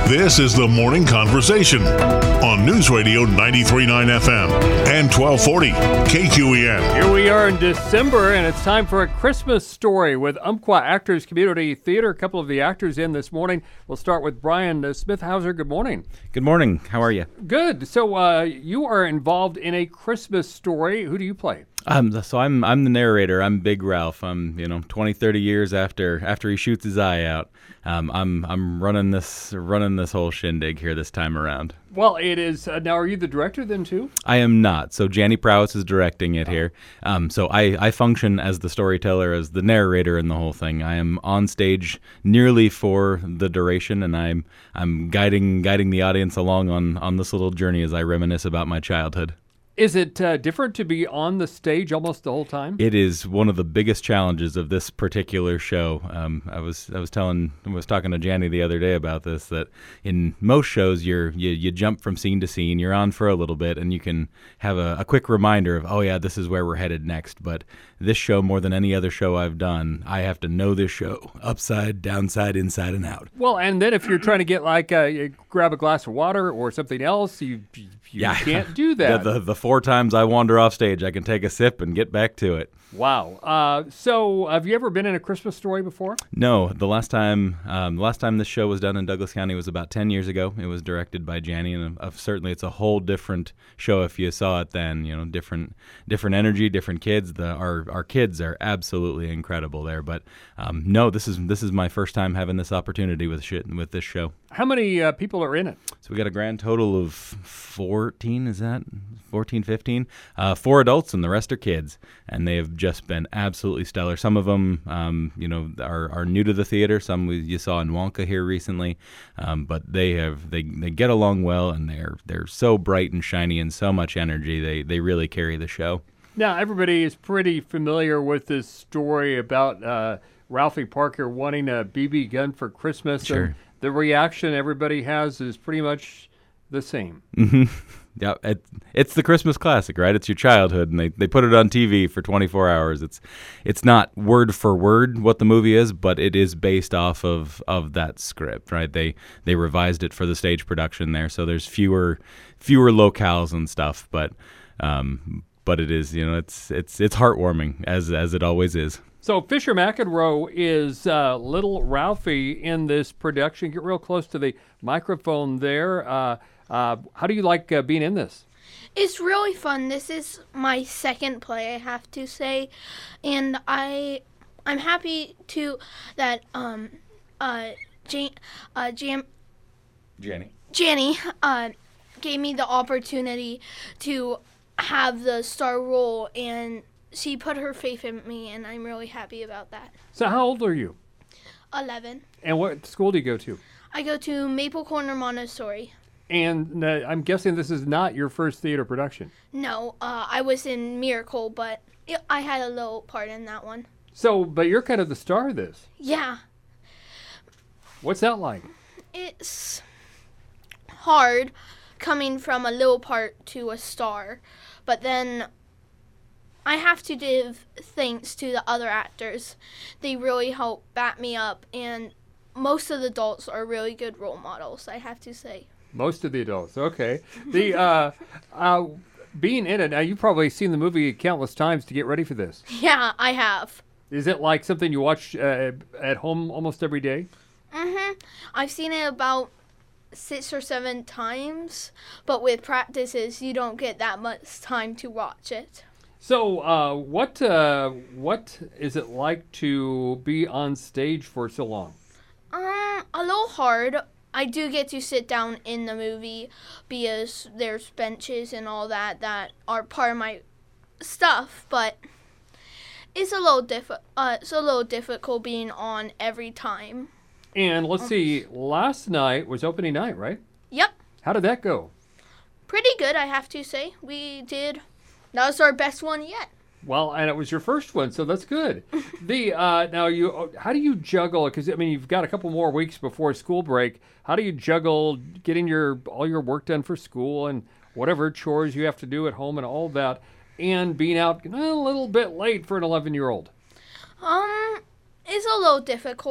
This is the Morning Conversation on News Radio 93.9 FM and 1240 KQEN. Here we are in December, and it's time for A Christmas Story with Umpqua Actors Community Theater. A couple of the actors in this morning. We'll start with Brian Smithhauser. Good morning. Good morning. How are you? Good. So you are involved in A Christmas Story. Who do you play? So I'm the narrator. I'm Big Ralph. I'm 20, 30 years after he shoots his eye out. I'm running this whole shindig here this time around. Well, it is. Now, are you the director then too? I am not. So Janny Prowse is directing it here. So I function as the storyteller, as the narrator in the whole thing. I am on stage nearly for the duration, and I'm guiding the audience along on this little journey as I reminisce about my childhood. Is it different to be on the stage almost the whole time? It is one of the biggest challenges of this particular show. I was talking to Janny the other day about this, that in most shows you jump from scene to scene, you're on for a little bit, and you can have a quick reminder of, oh yeah, this is where we're headed next. But this show, more than any other show I've done, I have to know this show upside, downside, inside, and out. Well, and then if you're trying to get you grab a glass of water or something else, you can't do that. The 4 times I wander off stage, I can take a sip and get back to it. Wow. So have you ever been in A Christmas Story before? No. The last time this show was done in Douglas County was about 10 years ago. It was directed by Janny, and certainly it's a whole different show if you saw it then. Different energy, different kids. Our kids are absolutely incredible there. But no, this is my first time having this opportunity with this show. How many people are in it? So we got a grand total of 14, is that? 14, 15? 4 adults and the rest are kids. And they have just been absolutely stellar. Some of them, are new to the theater. Some you saw in Wonka here recently. But they get along well, and they're so bright and shiny and so much energy. They really carry the show. Now, everybody is pretty familiar with this story about Ralphie Parker wanting a BB gun for Christmas. Sure. And the reaction everybody has is pretty much the same. Mm-hmm. Yeah, it's the Christmas classic, right? It's your childhood, and they put it on TV for 24 hours. It's not word for word what the movie is, but it is based off of that script, right? They revised it for the stage production there, so there's fewer locales and stuff, but it is, it's heartwarming as it always is. So Fisher McEnroe is little Ralphie in this production. Get real close to the microphone there. How do you like being in this? It's really fun. This is my second play, I have to say, and I'm happy that Janny gave me the opportunity to have the star role, and she put her faith in me, and I'm really happy about that. So how old are you? 11. And what school do you go to? I go to Maple Corner Montessori. And I'm guessing this is not your first theater production. No, I was in Miracle, but I had a little part in that one. So, but you're kind of the star of this. Yeah. What's that like? It's hard coming from a little part to a star, but then I have to give thanks to the other actors. They really help back me up, and most of the adults are really good role models, I have to say. Most of the adults, okay. The being in it, now you've probably seen the movie countless times to get ready for this. Yeah, I have. Is it like something you watch at home almost every day? Mm-hmm. I've seen it about 6 or 7 times, but with practices, you don't get that much time to watch it. So, what is it like to be on stage for so long? A little hard. I do get to sit down in the movie because there's benches and all that are part of my stuff, but it's a little difficult being on every time. And let's see, last night was opening night, right? Yep. How did that go? Pretty good, I have to say. That was our best one yet. Well, and it was your first one, so that's good. How do you juggle? Because you've got a couple more weeks before school break. How do you juggle getting all your work done for school and whatever chores you have to do at home and all that, and being out a little bit late for an 11-year-old? It's a little difficult.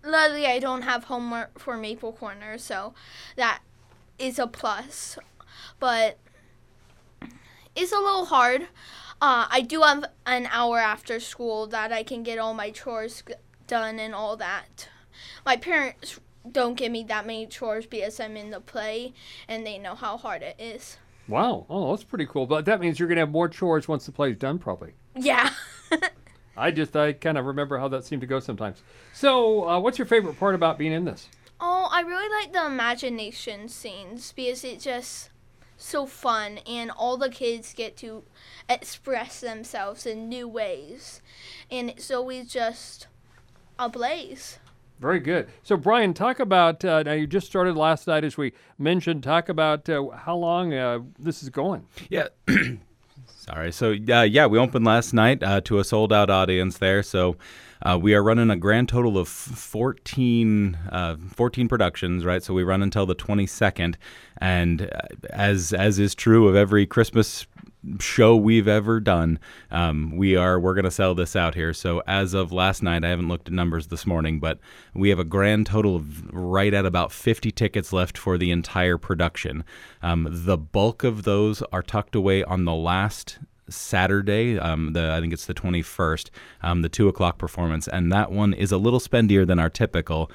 luckily I don't have homework for Maple Corner, so that is a plus. But it's a little hard. I do have an hour after school that I can get all my chores done and all that. My parents don't give me that many chores because I'm in the play, and they know how hard it is. Wow. Oh, that's pretty cool. But that means you're going to have more chores once the play's done, probably. Yeah. I kind of remember how that seemed to go sometimes. So, what's your favorite part about being in this? Oh, I really like the imagination scenes because it's just so fun, and all the kids get to express themselves in new ways, and it's always just a blaze. Very good. So, Brian, talk about, now you just started last night, as we mentioned. Talk about how long this is going. Yeah. Sorry. So, we opened last night to a sold-out audience there. So, we are running a grand total of 14 productions, right? So we run until the 22nd. And as is true of every Christmas show we've ever done, we're going to sell this out here. So as of last night, I haven't looked at numbers this morning, but we have a grand total of right at about 50 tickets left for the entire production. The bulk of those are tucked away on the last Saturday, I think it's the 21st, the 2 o'clock performance, and that one is a little spendier than our typical.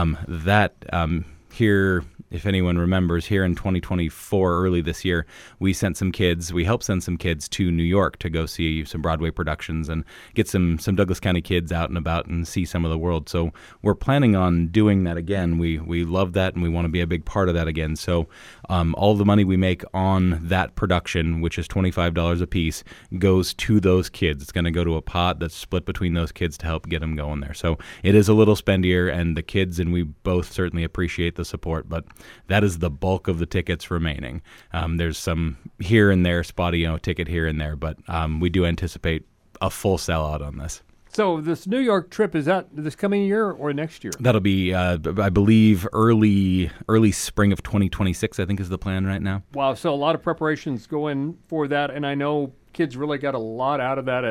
Here, if anyone remembers, here in 2024, early this year, we helped send some kids to New York to go see some Broadway productions and get some Douglas County kids out and about and see some of the world. So we're planning on doing that again. We love that, and we want to be a big part of that again. So all the money we make on that production, which is $25 a piece, goes to those kids. It's going to go to a pot that's split between those kids to help get them going there. So it is a little spendier, and the kids and we both certainly appreciate the support, but that is the bulk of the tickets remaining. There's some here and there, spotty, ticket here and there, but we do anticipate a full sellout on this. So this New York trip, is that this coming year or next year? That'll be, I believe, early spring of 2026, I think is the plan right now. Wow, so a lot of preparations going for that, and I know kids really got a lot out of that.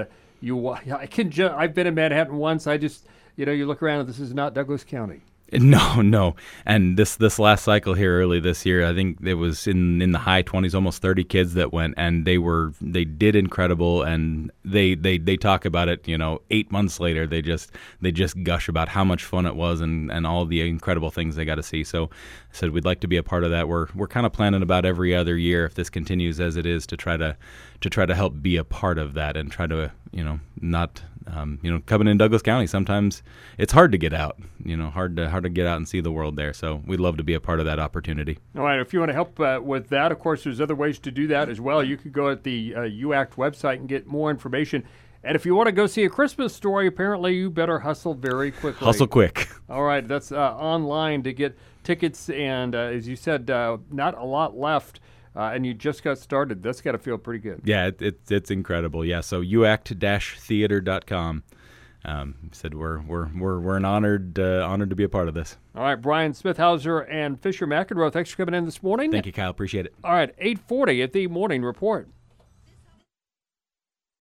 I've been in Manhattan once. I just, you look around and this is not Douglas County. No. And this last cycle here early this year, I think it was in the high 20s, almost 30 kids that went, and they did incredible, and they talk about it, 8 months later, they just gush about how much fun it was and all the incredible things they got to see. So I said we'd like to be a part of that. We're kind of planning about every other year, if this continues as it is, to try to help be a part of that and try to, not coming in Douglas County, sometimes it's hard to get out, hard to get out and see the world there. So we'd love to be a part of that opportunity. All right. If you want to help with that, of course, there's other ways to do that as well. You could go at the UACT website and get more information. And if you want to go see A Christmas Story, apparently you better hustle very quickly. Hustle quick. All right. That's online to get tickets. And as you said, not a lot left. And you just got started. That's got to feel pretty good. Yeah, it's incredible. Yeah, so uact-theater.com. Said we're an honored to be a part of this. All right, Brian Smithhauser and Fisher McEnroe, thanks for coming in this morning. Thank you, Kyle. Appreciate it. All right, 8:40 at the Morning Report.